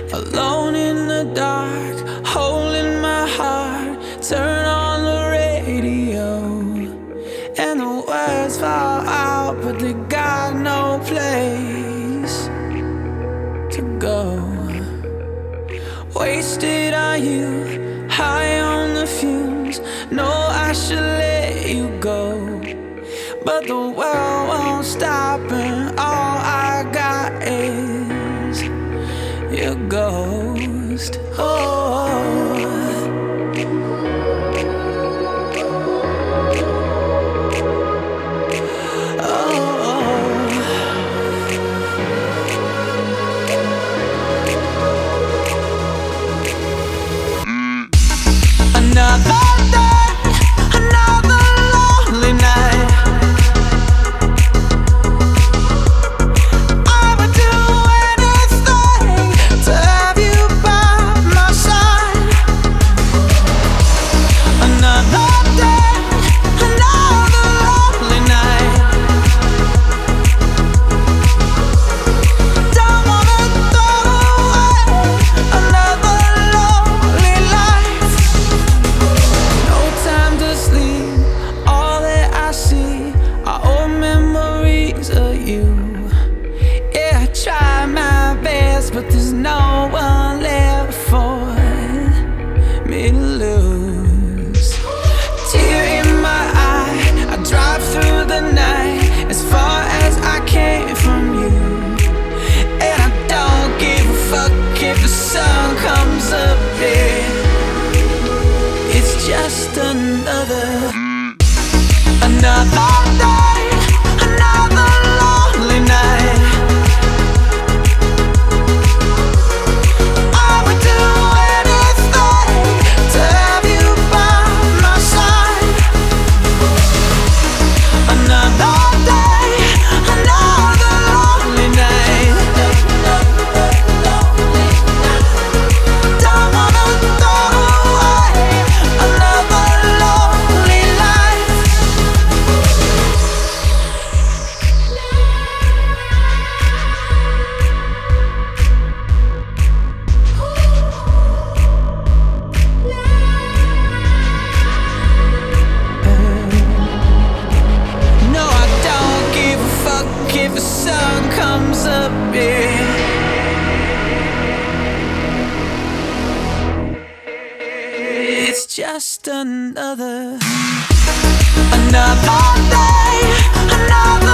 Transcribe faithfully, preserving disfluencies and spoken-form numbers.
alone in the dark, holding my heart. Turn on the radio, and the words fall out, but they got no place to go. Wasted on you, high on the fumes. No, I should let you go, but the world won't stop, and all I got is your ghost. Oh, another day, another lonely night. I would do anything to have you by my side. Another day, another lonely night. Don't wanna throw away another lonely life. No time to sleep, all that I see are old memories of you. Yeah, I try my best, but there's no one left for me to lose. Tear in my eye, I drive through the night as far as I came from you. And I don't give a fuck if the sun comes up here. It's just another, another day, another lonely night. I would do anything to have you by my side. Another day, another lonely night. Don't wanna throw away another lonely life. No, I don't give a fuck if the sun comes up here. It's just another, another day, another